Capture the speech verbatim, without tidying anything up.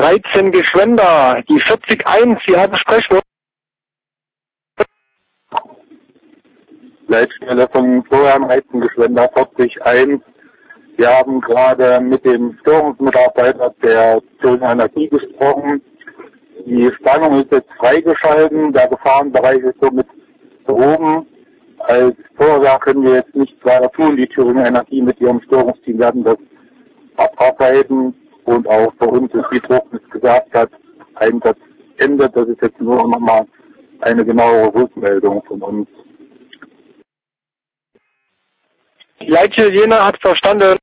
dreizehn Geschwender, die vierzig eins, Sie haben Sprechwort. Leitstelle von Florian Heizengeschwender vierzig eins. Wir haben gerade mit dem Störungsmitarbeiter der Thüringer Energie gesprochen. Die Spannung ist jetzt freigeschalten, der Gefahrenbereich ist somit behoben. Als Feuerwehr können wir jetzt nichts weiter tun. Die Thüringer Energie mit ihrem Störungsteam werden das abarbeiten und auch bei uns ist, wie Trocknis gesagt hat, Einsatzende. Das ist jetzt nur nochmal eine genauere Rückmeldung von uns. Die Leitstelle Jena hat verstanden.